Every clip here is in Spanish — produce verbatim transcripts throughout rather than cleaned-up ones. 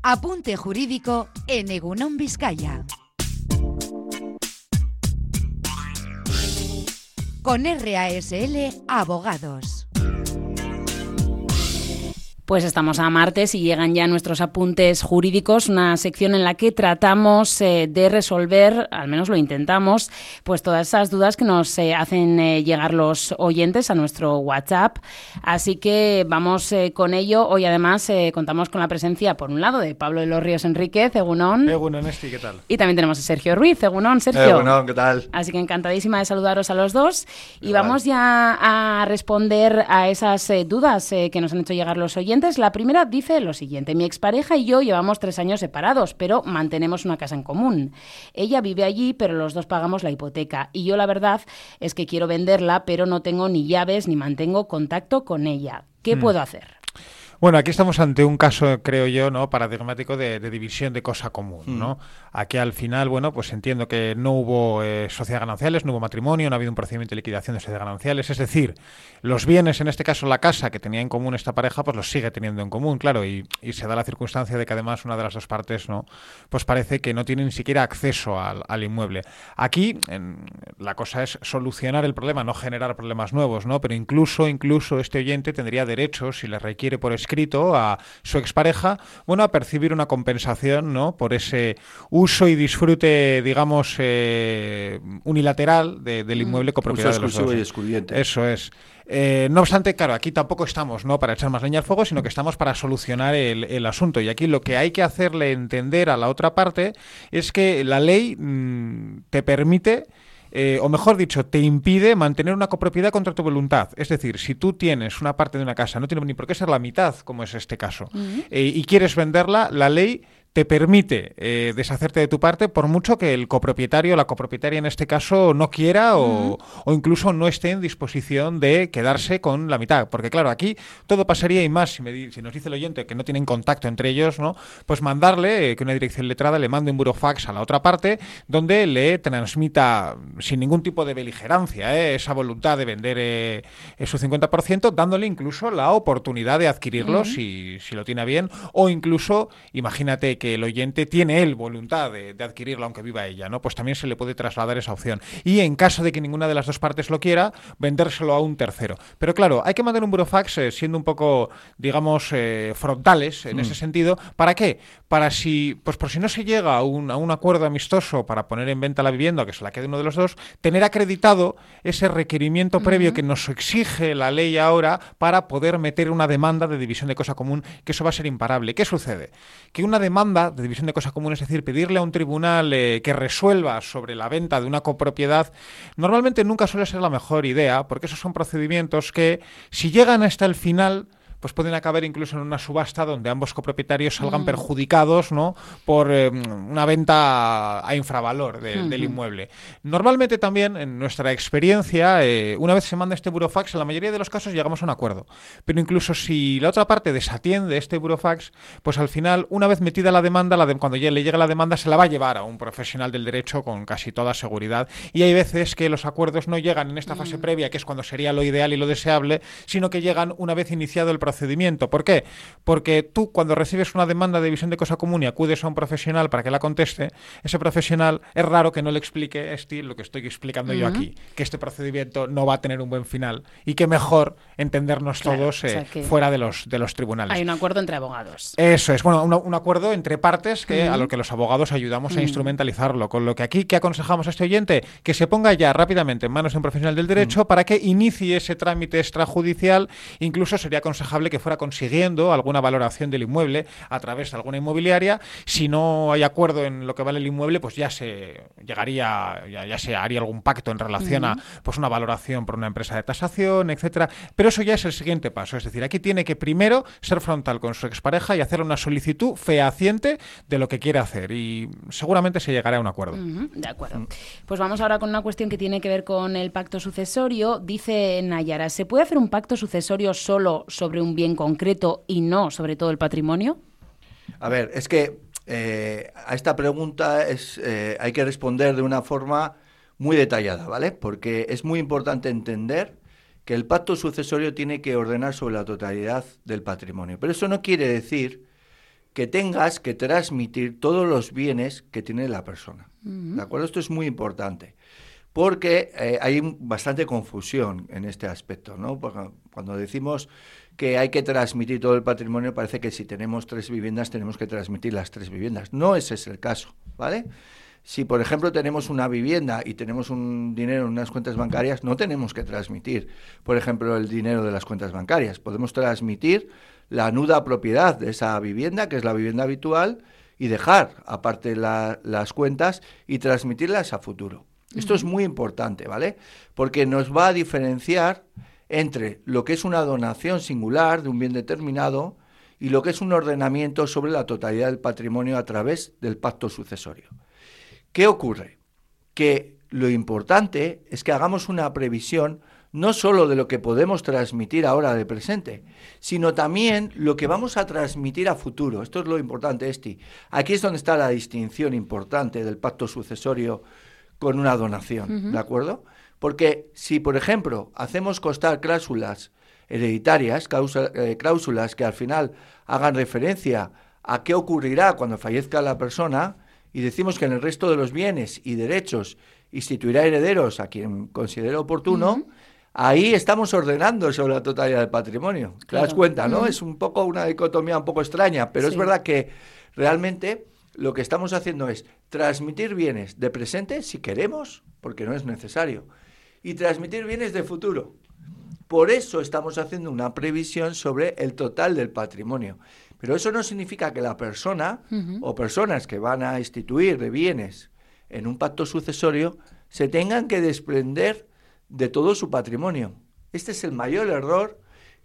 Apunte jurídico en Egunon Vizcaya. Con R A S L Abogados. Pues estamos a martes y llegan ya nuestros apuntes jurídicos, una sección en la que tratamos eh, de resolver, al menos lo intentamos, pues todas esas dudas que nos eh, hacen eh, llegar los oyentes a nuestro WhatsApp. Así que vamos eh, con ello. Hoy además eh, contamos con la presencia, por un lado, de Pablo de los Ríos Enríquez, Egunon. Egunon, Esti, ¿qué tal? Y también tenemos a Sergio Ruiz, Egunon, Sergio. Egunon, ¿qué tal? Así que encantadísima de saludaros a los dos. Y Igual. Vamos ya a responder a esas eh, dudas eh, que nos han hecho llegar los oyentes. La primera dice lo siguiente: mi expareja y yo llevamos tres años separados, pero mantenemos una casa en común. Ella vive allí, pero los dos pagamos la hipoteca. Y yo la verdad es que quiero venderla, pero no tengo ni llaves ni mantengo contacto con ella. ¿Qué mm. puedo hacer? Bueno, aquí estamos ante un caso, creo yo, ¿no?, paradigmático de, de división de cosa común, ¿no? Mm. Aquí al final, bueno, pues entiendo que no hubo eh, sociedad gananciales, no hubo matrimonio, no ha habido un procedimiento de liquidación de sociedad gananciales, es decir, los bienes, en este caso la casa que tenía en común esta pareja, pues los sigue teniendo en común, claro, y, y se da la circunstancia de que además una de las dos partes, ¿no?, pues parece que no tiene ni siquiera acceso al, al inmueble. Aquí en, la cosa es solucionar el problema, no generar problemas nuevos, ¿no? Pero incluso, incluso este oyente tendría derecho, si le requiere por escrito a su expareja, bueno, a percibir una compensación, ¿no?, por ese uso y disfrute, digamos, eh, unilateral de, del inmueble copropiedad de los dos. Y excluyente. Eso es. Eh, no obstante, claro, aquí tampoco estamos, ¿no?, para echar más leña al fuego, sino que estamos para solucionar el, el asunto. Y aquí lo que hay que hacerle entender a la otra parte es que la ley mmm, te permite... Eh, o mejor dicho, te impide mantener una copropiedad contra tu voluntad. Es decir, si tú tienes una parte de una casa, no tiene ni por qué ser la mitad, como es este caso, uh-huh. eh, y quieres venderla, la ley te permite eh, deshacerte de tu parte, por mucho que el copropietario, la copropietaria en este caso, no quiera o, uh-huh. o incluso no esté en disposición de quedarse con la mitad. Porque claro, aquí todo pasaría, y más si, me, si nos dice el oyente que no tienen contacto entre ellos, ¿no?, pues mandarle, eh, que una dirección letrada le mande un burofax a la otra parte, donde le transmita, sin ningún tipo de beligerancia, eh, esa voluntad de vender eh, su cincuenta por ciento, dándole incluso la oportunidad de adquirirlo, uh-huh. si, si lo tiene a bien, o incluso, imagínate que el oyente tiene él voluntad de, de adquirirlo aunque viva ella, ¿no? Pues también se le puede trasladar esa opción. Y en caso de que ninguna de las dos partes lo quiera, vendérselo a un tercero. Pero claro, hay que mandar un burofax eh, siendo un poco, digamos, eh, frontales en mm. ese sentido. ¿Para qué? Para si, pues por si no se llega a un, a un acuerdo amistoso para poner en venta la vivienda, que se la quede uno de los dos, tener acreditado ese requerimiento previo mm. que nos exige la ley ahora para poder meter una demanda de división de cosa común, que eso va a ser imparable. ¿Qué sucede? Que una demanda de división de cosa común, es decir, pedirle a un tribunal eh, que resuelva sobre la venta de una copropiedad, normalmente nunca suele ser la mejor idea, porque esos son procedimientos que, si llegan hasta el final, pues pueden acabar incluso en una subasta donde ambos copropietarios salgan mm. perjudicados, ¿no?, por eh, una venta a infravalor de, uh-huh. del inmueble. Normalmente también, en nuestra experiencia, eh, una vez se manda este burofax, en la mayoría de los casos llegamos a un acuerdo. Pero incluso si la otra parte desatiende este burofax, pues al final, una vez metida la demanda, la de, cuando ya le llegue la demanda, se la va a llevar a un profesional del derecho con casi toda seguridad. Y hay veces que los acuerdos no llegan en esta uh-huh. fase previa, que es cuando sería lo ideal y lo deseable, sino que llegan una vez iniciado el procedimiento. ¿Por qué? Porque tú, cuando recibes una demanda de división de cosa común y acudes a un profesional para que la conteste, ese profesional es raro que no le explique este, lo que estoy explicando uh-huh. yo aquí, que este procedimiento no va a tener un buen final y que mejor entendernos claro, todos eh, o sea que fuera de los, de los tribunales. Hay un acuerdo entre abogados. Eso es, bueno, un, un acuerdo entre partes que uh-huh. a lo que los abogados ayudamos uh-huh. a instrumentalizarlo, con lo que aquí, ¿qué aconsejamos a este oyente? Que se ponga ya rápidamente en manos de un profesional del derecho uh-huh. para que inicie ese trámite extrajudicial. Incluso sería aconsejable que fuera consiguiendo alguna valoración del inmueble a través de alguna inmobiliaria. Si no hay acuerdo en lo que vale el inmueble, pues ya se llegaría, ya, ya se haría algún pacto en relación uh-huh. a pues una valoración por una empresa de tasación, etcétera. Pero eso ya es el siguiente paso. Es decir, aquí tiene que primero ser frontal con su expareja y hacer una solicitud fehaciente de lo que quiere hacer. Y seguramente se llegará a un acuerdo. Uh-huh. De acuerdo. Pues vamos ahora con una cuestión que tiene que ver con el pacto sucesorio. Dice Nayara, ¿se puede hacer un pacto sucesorio solo sobre un bien concreto y no sobre todo el patrimonio? A ver, es que eh, a esta pregunta es, eh, hay que responder de una forma muy detallada, ¿vale? Porque es muy importante entender que el pacto sucesorio tiene que ordenar sobre la totalidad del patrimonio. Pero eso no quiere decir que tengas que transmitir todos los bienes que tiene la persona. Uh-huh. ¿De acuerdo? Esto es muy importante, porque eh, hay bastante confusión en este aspecto, ¿no? Porque cuando decimos que hay que transmitir todo el patrimonio, parece que si tenemos tres viviendas tenemos que transmitir las tres viviendas. No ese es el caso, ¿vale? Si, por ejemplo, tenemos una vivienda y tenemos un dinero en unas cuentas bancarias, no tenemos que transmitir, por ejemplo, el dinero de las cuentas bancarias. Podemos transmitir la nuda propiedad de esa vivienda, que es la vivienda habitual, y dejar aparte la, las cuentas y transmitirlas a futuro. Uh-huh. Esto es muy importante, ¿vale? Porque nos va a diferenciar entre lo que es una donación singular de un bien determinado y lo que es un ordenamiento sobre la totalidad del patrimonio a través del pacto sucesorio. ¿Qué ocurre? Que lo importante es que hagamos una previsión no solo de lo que podemos transmitir ahora de presente, sino también lo que vamos a transmitir a futuro. Esto es lo importante, Esti. Aquí es donde está la distinción importante del pacto sucesorio con una donación, uh-huh. ¿de acuerdo? Porque si, por ejemplo, hacemos constar cláusulas hereditarias, cláusula, eh, cláusulas que al final hagan referencia a qué ocurrirá cuando fallezca la persona, y decimos que en el resto de los bienes y derechos instituirá herederos a quien considere oportuno, uh-huh. ahí estamos ordenando sobre la totalidad del patrimonio. Te claro. das cuenta, ¿no? Uh-huh. Es un poco una dicotomía un poco extraña, pero sí. es verdad que realmente lo que estamos haciendo es transmitir bienes de presente, si queremos, porque no es necesario, y transmitir bienes de futuro. Por eso estamos haciendo una previsión sobre el total del patrimonio. Pero eso no significa que la persona uh-huh. o personas que van a instituir de bienes en un pacto sucesorio se tengan que desprender de todo su patrimonio. Este es el mayor error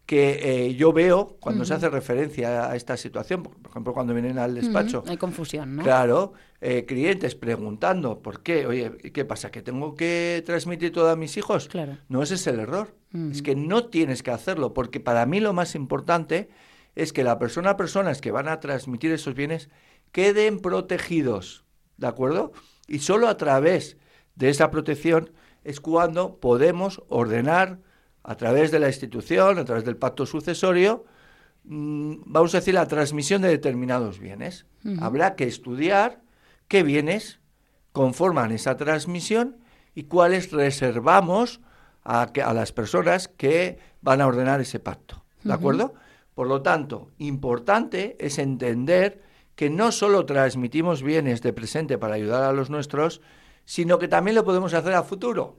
que eh, yo veo cuando uh-huh. se hace referencia a esta situación. Por ejemplo, cuando vienen al despacho. Uh-huh. Hay confusión, ¿no? Claro, eh, clientes preguntando, ¿por qué? Oye, ¿qué pasa? ¿Que tengo que transmitir todo a mis hijos? Claro. No, ese es el error. Uh-huh. Es que no tienes que hacerlo, porque para mí lo más importante es que la persona, personas que van a transmitir esos bienes queden protegidos, ¿de acuerdo? Y solo a través de esa protección es cuando podemos ordenar a través de la institución, a través del pacto sucesorio, mmm, vamos a decir, la transmisión de determinados bienes. Uh-huh. Habrá que estudiar qué bienes conforman esa transmisión y cuáles reservamos a, a las personas que van a ordenar ese pacto, ¿de uh-huh. acuerdo? Por lo tanto, importante es entender que no solo transmitimos bienes de presente para ayudar a los nuestros, sino que también lo podemos hacer a futuro.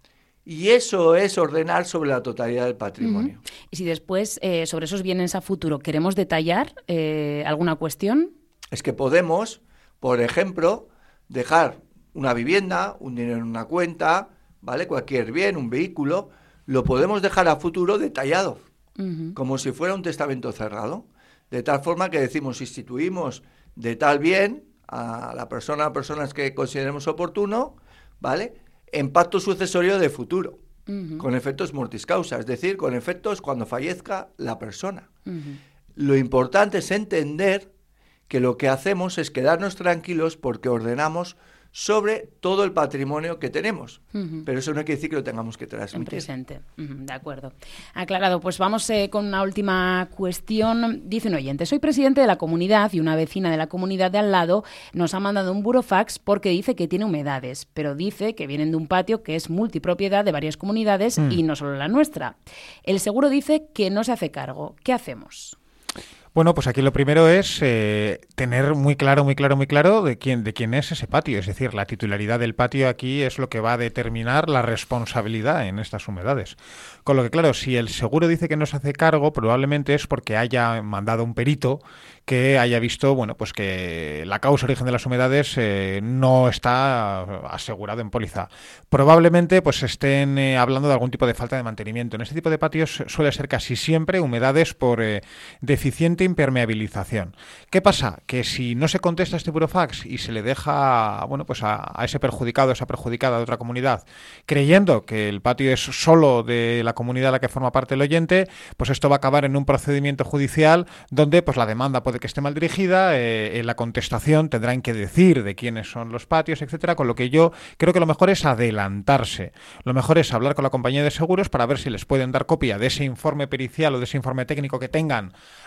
Y eso es ordenar sobre la totalidad del patrimonio. Uh-huh. Y si después, eh, sobre esos bienes a futuro, queremos detallar eh, alguna cuestión. Es que podemos, por ejemplo, dejar una vivienda, un dinero en una cuenta, ¿vale? Cualquier bien, un vehículo, lo podemos dejar a futuro detallado, uh-huh. como si fuera un testamento cerrado. De tal forma que decimos, instituimos de tal bien a la persona, a personas que consideremos oportuno, ¿vale?, en pacto sucesorio de futuro, uh-huh. con efectos mortis causa, es decir, con efectos cuando fallezca la persona. Uh-huh. Lo importante es entender que lo que hacemos es quedarnos tranquilos porque ordenamos sobre todo el patrimonio que tenemos. Uh-huh. Pero eso no quiere decir que lo tengamos que transmitir. En presente. Uh-huh. De acuerdo. Aclarado. Pues vamos eh, con una última cuestión. Dice un oyente, soy presidente de la comunidad y una vecina de la comunidad de al lado nos ha mandado un burofax porque dice que tiene humedades, pero dice que vienen de un patio que es multipropiedad de varias comunidades mm. y no solo la nuestra. El seguro dice que no se hace cargo. ¿Qué hacemos? Bueno, pues aquí lo primero es eh, tener muy claro, muy claro, muy claro de quién, de quién es ese patio. Es decir, la titularidad del patio aquí es lo que va a determinar la responsabilidad en estas humedades. Con lo que, claro, si el seguro dice que no se hace cargo, probablemente es porque haya mandado un perito que haya visto, bueno, pues que la causa origen de las humedades eh, no está asegurado en póliza. Probablemente pues estén eh, hablando de algún tipo de falta de mantenimiento. En este tipo de patios suele ser casi siempre humedades por eh, deficiente impermeabilización. ¿Qué pasa? Que si no se contesta este burofax y se le deja, bueno, pues a, a ese perjudicado, a esa perjudicada de otra comunidad, creyendo que el patio es solo de la comunidad a la que forma parte el oyente, pues esto va a acabar en un procedimiento judicial donde pues la demanda puede que esté mal dirigida, eh, en la contestación tendrán que decir de quiénes son los patios, etcétera, con lo que yo creo que lo mejor es adelantarse. Lo mejor es hablar con la compañía de seguros para ver si les pueden dar copia de ese informe pericial o de ese informe técnico que tengan, aunque les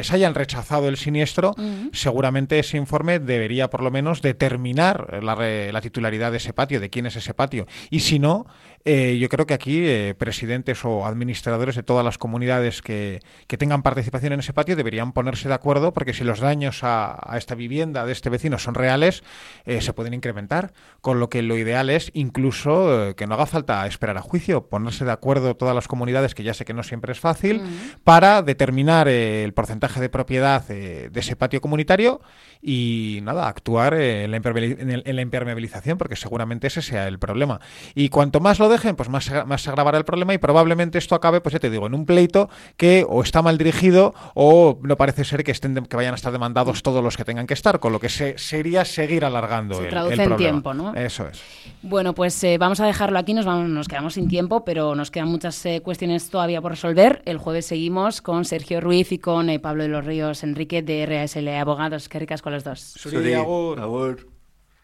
les hayan rechazado el siniestro, uh-huh. seguramente ese informe debería por lo menos determinar la, la titularidad de ese patio, de quién es ese patio. Y si no, eh, yo creo que aquí eh, presidentes o administradores de todas las comunidades que, que tengan participación en ese patio deberían ponerse de acuerdo, porque si los daños a, a esta vivienda de este vecino son reales, eh, se pueden incrementar. Con lo que lo ideal es incluso eh, que no haga falta esperar a juicio, ponerse de acuerdo todas las comunidades, que ya sé que no siempre es fácil, uh-huh. para determinar eh, el porcentaje de propiedad eh, de ese patio comunitario y nada, actuar eh, en, la en, el, en la impermeabilización, porque seguramente ese sea el problema. Y cuanto más lo dejen, pues más, más se agravará el problema y probablemente esto acabe, pues ya te digo, en un pleito que o está mal dirigido o no parece ser que estén de, que vayan a estar demandados todos los que tengan que estar, con lo que se, sería seguir alargando se el, traduce el en problema. Tiempo, ¿no? Eso es. Bueno, pues eh, vamos a dejarlo aquí, nos, vamos, nos quedamos sin tiempo, pero nos quedan muchas eh, cuestiones todavía por resolver. El jueves seguimos con Sergio Ruiz y con eh, Pablo de los Ríos Enrique de R A S L Abogados. Qué ricas con los dos. Suri, agur. Agur.